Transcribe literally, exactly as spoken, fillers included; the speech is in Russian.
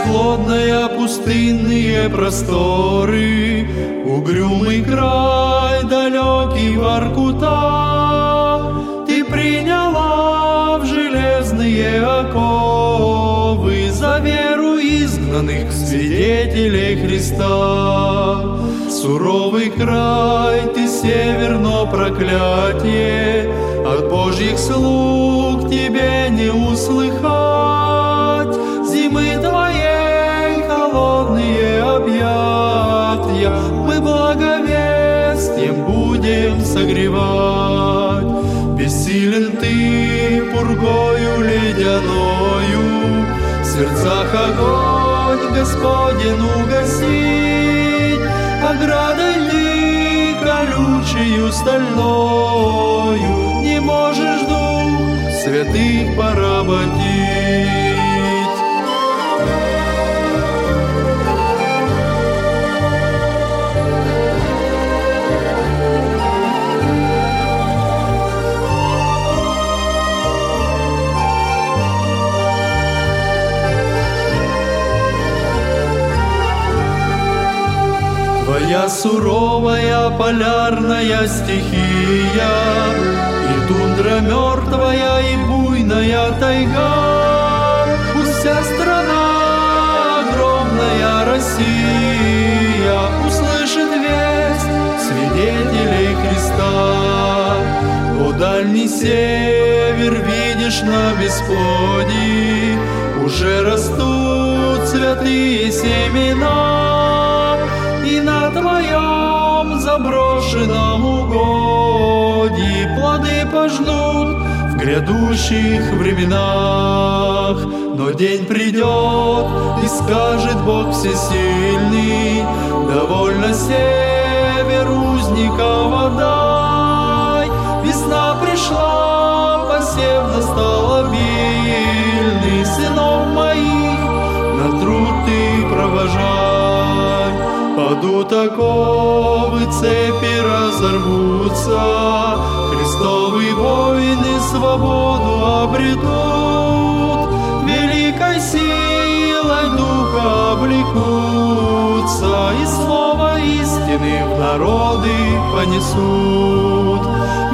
бесплодная, пустынные просторы, угрюмый край, далекий Воркута, Ты приняла в железные оковы за веру изгнанных свидетелей Христа. Суровый край, Ты северно проклятие, от Божьих слуг Тебе не услыхать. Зимы Твоей холодные объятия мы благовестием будем согревать. Бессилен Ты пургою ледяною, в сердцах огонь Господень угасить, оградой Ты колючею стальною не можешь дух святых поработить. Твоя суровая полярная стихия, и тундра мертвая, и буйная тайга, пусть вся страна, огромная Россия, услышит весть свидетелей Христа. О дальний север, видишь на бесплодии, уже растут святые семена, и на Твоем заброшенном угодье плоды пожнут в грядущих временах. Но день придет, и скажет Бог всесильный: довольно север узников отдай. Весна пришла, посев настал обильный, сынов моих на труд Ты провожай. Падут оковы, цепи разорвутся, Христовы воины свободу обретут, великой силой духа облекутся, и слово истины в народы понесут.